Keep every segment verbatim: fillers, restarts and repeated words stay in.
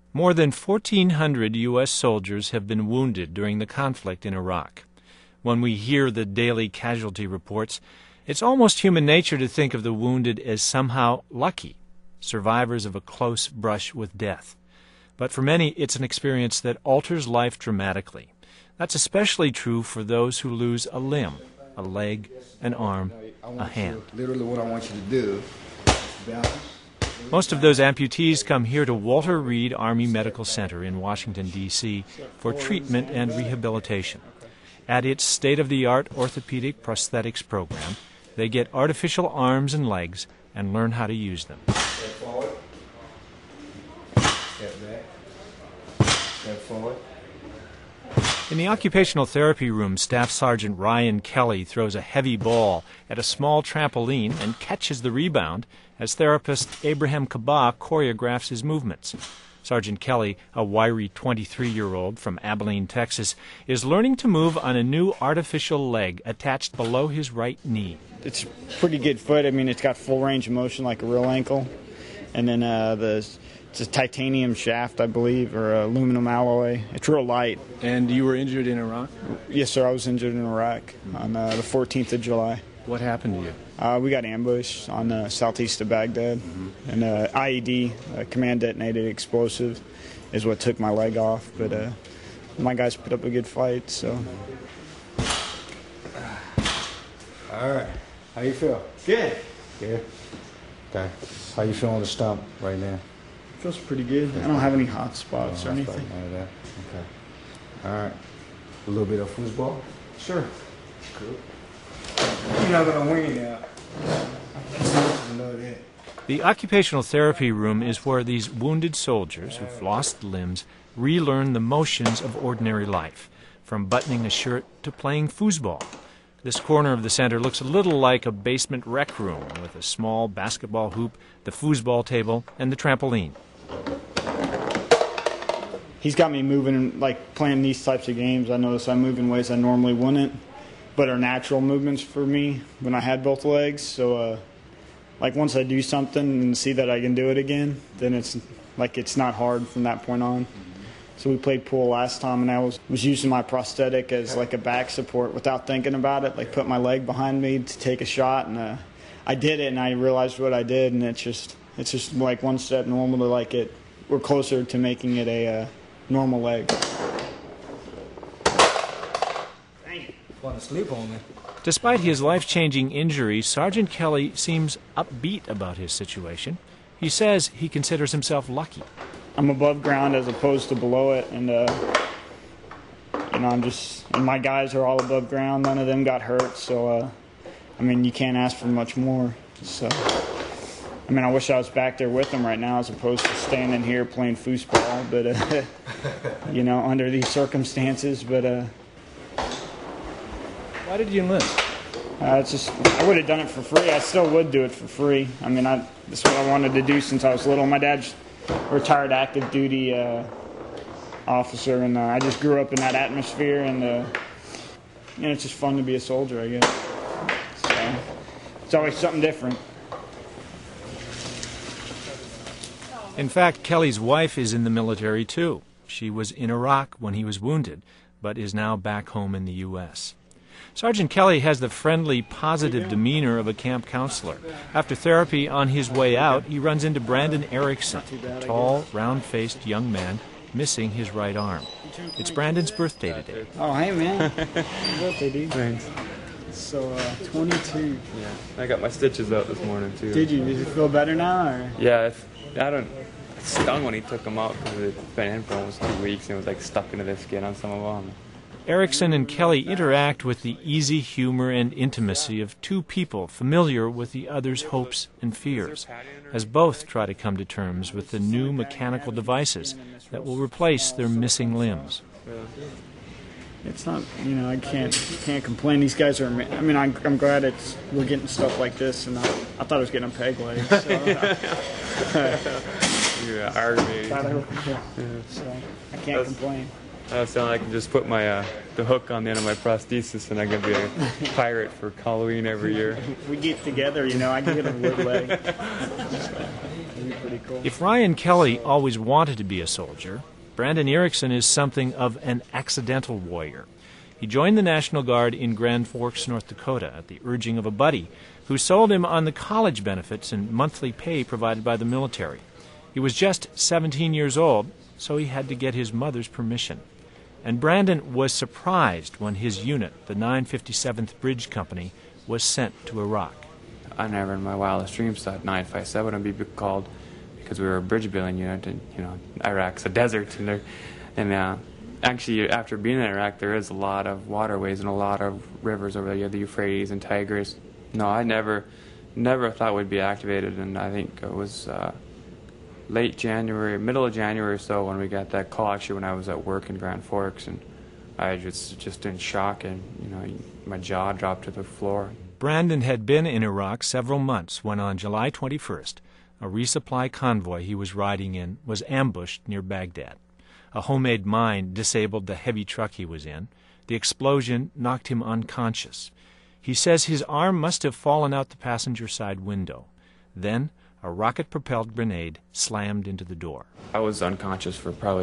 More than fourteen hundred U S soldiers have been wounded during the conflict in Iraq. When we hear the daily casualty reports, it's almost human nature to think of the wounded as somehow lucky, survivors of a close brush with death. But for many, it's an experience that alters life dramatically. That's especially true for those who lose a limb, a leg, an arm, a hand. Literally what I want you to do, balance. Most of those amputees come here to Walter Reed Army Medical Center in Washington, D C for treatment and rehabilitation. At its state-of-the-art orthopedic prosthetics program, they get artificial arms and legs and learn how to use them. Step forward. Step back. Step forward. In the occupational therapy room, Staff Sergeant Ryan Kelly throws a heavy ball at a small trampoline and catches the rebound as therapist Abraham Kaba choreographs his movements. Sergeant Kelly, a wiry twenty-three-year-old from Abilene, Texas, is learning to move on a new artificial leg attached below his right knee. It's a pretty good foot. I mean, it's got full range of motion like a real ankle. And then uh, the it's a titanium shaft, I believe, or aluminum alloy. It's real light. And you were injured in Iraq? Yes, sir. I was injured in Iraq mm-hmm. on uh, the fourteenth of July. What happened to you? Uh, we got ambushed on the southeast of Baghdad. Mm-hmm. And uh, I E D, uh, command detonated explosive, is what took my leg off. But uh, my guys put up a good fight, so. All right. How you feel? Good. Good. Okay. How you feel on the stump right now? Feels pretty good. I don't have any hot spots no, or anything. None of that. Okay. All right. A little bit of football? Sure. Cool. You're not going to win now. I know that. The occupational therapy room is where these wounded soldiers who've lost limbs relearn the motions of ordinary life, from buttoning a shirt to playing foosball. This corner of the center looks a little like a basement rec room with a small basketball hoop, the foosball table, and the trampoline. He's got me moving, like playing these types of games. I notice I move in ways I normally wouldn't, but are natural movements for me when I had both legs. So, uh, like once I do something and see that I can do it again, then it's like it's not hard from that point on. So we played pool last time, and I was, was using my prosthetic as like a back support without thinking about it, like put my leg behind me to take a shot, and uh, I did it, and I realized what I did, and it's just it's just like one step normal to like it. We're closer to making it a uh, normal leg. Dang, want to sleep on me. Despite his life-changing injury, Sergeant Kelly seems upbeat about his situation. He says he considers himself lucky. I'm above ground as opposed to below it, and uh, you know, I'm just, and my guys are all above ground. None of them got hurt, so uh, I mean, you can't ask for much more. So, I mean, I wish I was back there with them right now as opposed to standing here playing foosball, but uh, you know, under these circumstances. But uh, why did you enlist? Uh, it's just, I would have done it for free. I still would do it for free. I mean, I, that's what I wanted to do since I was little. My dad's retired active duty uh, officer, and uh, I just grew up in that atmosphere, and uh, you know, it's just fun to be a soldier, I guess. So it's always something different. In fact, Kelly's wife is in the military too. She was in Iraq when he was wounded, but is now back home in the U S Sergeant Kelly has the friendly, positive demeanor of a camp counselor. After therapy on his way out, he runs into Brandon Erickson, a tall, round-faced young man missing his right arm. It's Brandon's birthday today. Oh, hey, man. Happy birthday, dude. Thanks. So, uh, twenty-two. Yeah, I got my stitches out this morning, too. Did you? Did you feel better now? Or? Yeah, if, I don't... It stung when he took them out because it's been in for almost two weeks and it was like stuck into the skin on some of them. Erickson and Kelly interact with the easy humor and intimacy of two people familiar with the other's hopes and fears, as both try to come to terms with the new mechanical devices that will replace their missing limbs. It's not, you know, I can't can't complain. These guys are, I mean, I'm, I'm glad it's we're getting stuff like this, and I, I thought I was getting a peg leg. So, yeah, army. Yeah. So I can't That's, complain. I was telling I can just put my uh, the hook on the end of my prosthesis, and I can be a pirate for Halloween every year. If we get together, you know, I can get a wood leg. So, pretty cool. If Ryan Kelly always wanted to be a soldier, Brandon Erickson is something of an accidental warrior. He joined the National Guard in Grand Forks, North Dakota, at the urging of a buddy who sold him on the college benefits and monthly pay provided by the military. He was just seventeen years old, so he had to get his mother's permission. And Brandon was surprised when his unit, the nine fifty-seventh Bridge Company, was sent to Iraq. I never in my wildest dreams thought nine five seven would be called, because we were a bridge building unit, and you know, Iraq's a desert, and there, and uh, actually after being in Iraq, there is a lot of waterways and a lot of rivers over there. You have the Euphrates and Tigris. No, I never, never thought we'd be activated, and I think it was uh, late January, middle of January or so when we got that call. Actually, when I was at work in Grand Forks, and I was just in shock, and you know, my jaw dropped to the floor. Brandon had been in Iraq several months when on July twenty-first, a resupply convoy he was riding in was ambushed near Baghdad. A homemade mine disabled the heavy truck he was in. The explosion knocked him unconscious. He says his arm must have fallen out the passenger side window. Then a rocket-propelled grenade slammed into the door. I was unconscious for probably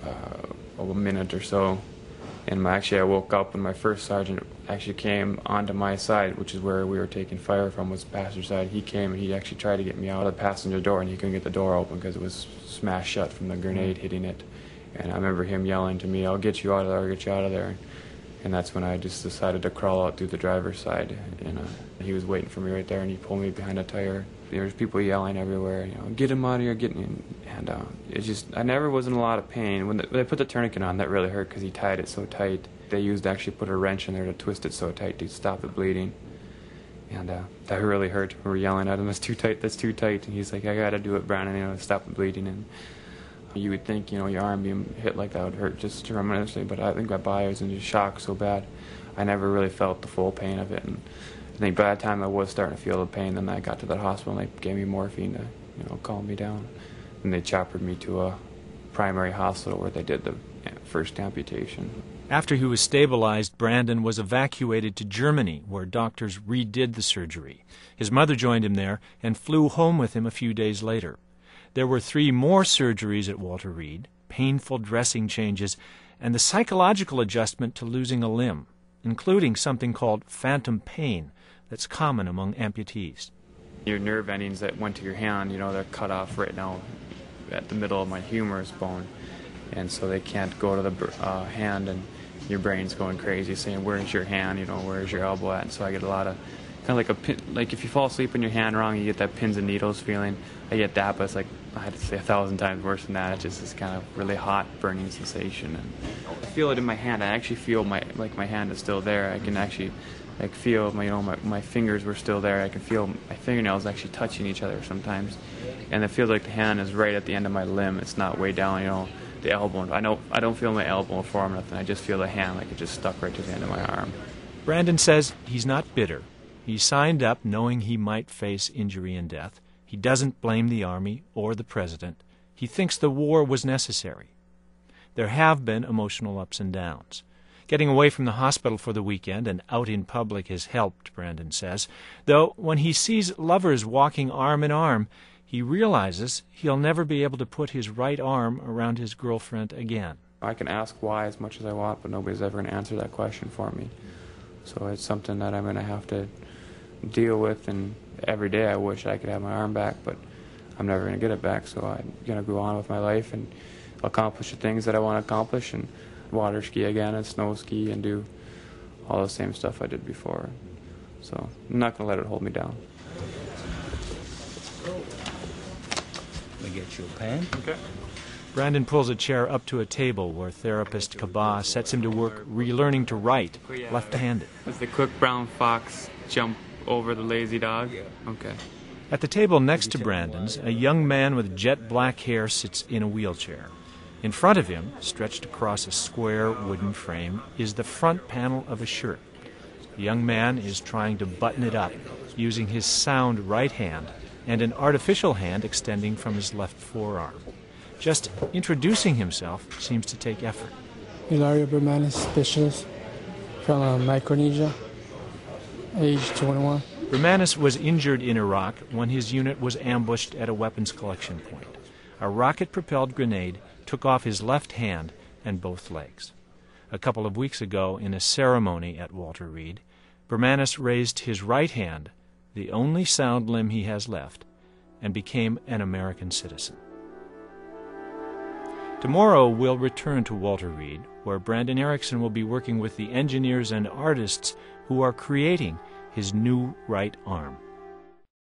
uh, a minute or so, and my, actually I woke up when my first sergeant actually came onto my side, which is where we were taking fire from, was the passenger side. He came and he actually tried to get me out of the passenger door, and he couldn't get the door open because it was smashed shut from the grenade hitting it. And I remember him yelling to me, "I'll get you out of there, I'll get you out of there." And that's when I just decided to crawl out through the driver's side. And uh, he was waiting for me right there, and he pulled me behind a tire. There was people yelling everywhere, you know, "Get him out of here, get him." And uh, it just, I never was in a lot of pain. When, the, when they put the tourniquet on, that really hurt because he tied it so tight. They used actually put a wrench in there to twist it so tight to stop the bleeding. And uh, that really hurt. We were yelling at him, "That's too tight, that's too tight." And he's like, "I gotta do it, Brandon, you know, to stop the bleeding." And you would think, you know, your arm being hit like that would hurt just tremendously, but I think my body was in just shock so bad, I never really felt the full pain of it. And I think by the time I was starting to feel the pain, then I got to that hospital and they gave me morphine to, you know, calm me down. And they choppered me to a primary hospital where they did the first amputation. After he was stabilized, Brandon was evacuated to Germany, where doctors redid the surgery. His mother joined him there and flew home with him a few days later. There were three more surgeries at Walter Reed, painful dressing changes, and the psychological adjustment to losing a limb, including something called phantom pain that's common among amputees. Your nerve endings that went to your hand, you know, they're cut off right now at the middle of my humerus bone, and so they can't go to the uh, hand, and your brain's going crazy saying, "Where's your hand, you know, where's your elbow at?" And so I get a lot of, kind of like a pin, like if you fall asleep on your hand wrong, you get that pins and needles feeling. I get that, but it's like, I had to say a thousand times worse than that. It's just this kind of really hot, burning sensation, and I feel it in my hand. I actually feel my, like my hand is still there. I can actually, like, feel my, you know, my, my fingers were still there. I can feel my fingernails actually touching each other sometimes, and it feels like the hand is right at the end of my limb. It's not way down, you know, the elbow. I don't, I don't feel my elbow or forearm or nothing. I just feel the hand like it just stuck right to the end of my arm. Brandon says he's not bitter. He signed up knowing he might face injury and death. He doesn't blame the Army or the President. He thinks the war was necessary. There have been emotional ups and downs. Getting away from the hospital for the weekend and out in public has helped, Brandon says, though when he sees lovers walking arm in arm, he realizes he'll never be able to put his right arm around his girlfriend again. I can ask why as much as I want, but nobody's ever going to answer that question for me. So it's something that I'm going to have to deal with, and every day I wish I could have my arm back, but I'm never going to get it back, so I'm going to go on with my life and accomplish the things that I want to accomplish, and water ski again and snow ski and do all the same stuff I did before. So I'm not going to let it hold me down. Let me get you a pen. Okay. Brandon pulls a chair up to a table where therapist Kaba sets him to work relearning to write, left-handed. Does the quick brown fox jump over the lazy dog? Yeah. Okay. At the table next to Brandon's, a young man with jet black hair sits in a wheelchair. In front of him, stretched across a square wooden frame, is the front panel of a shirt. The young man is trying to button it up using his sound right hand and an artificial hand extending from his left forearm. Just introducing himself seems to take effort. Ilario Bermanis, specialist from uh, Micronesia, age twenty-one. Bermanis was injured in Iraq when his unit was ambushed at a weapons collection point. A rocket-propelled grenade took off his left hand and both legs. A couple of weeks ago, in a ceremony at Walter Reed, Bermanis raised his right hand, the only sound limb he has left, and became an American citizen. Tomorrow we'll return to Walter Reed, where Brandon Erickson will be working with the engineers and artists who are creating his new right arm.